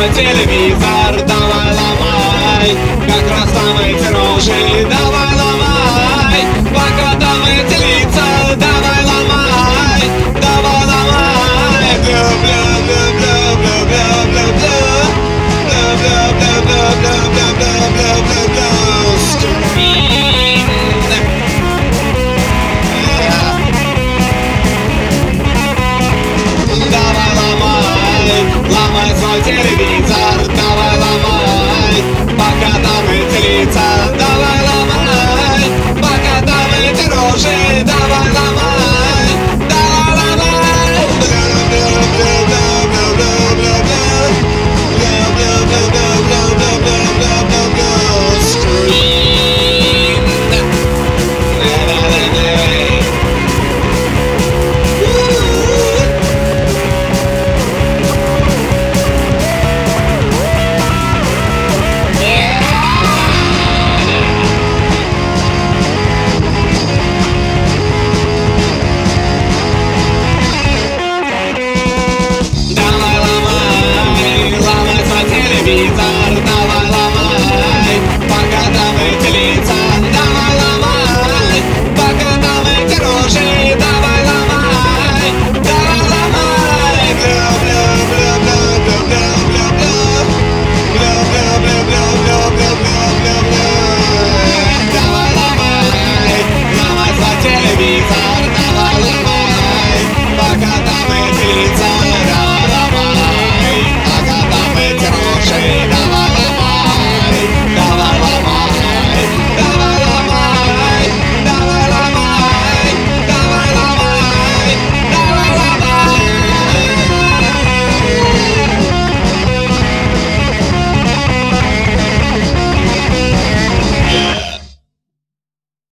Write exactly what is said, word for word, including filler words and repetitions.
свой телевизор, давай ломай. Как раз там эти рожи, давай ломай. Пока там эти лица, давай ломай. Давай ломай. Давай ломай, ломай свой телевизор.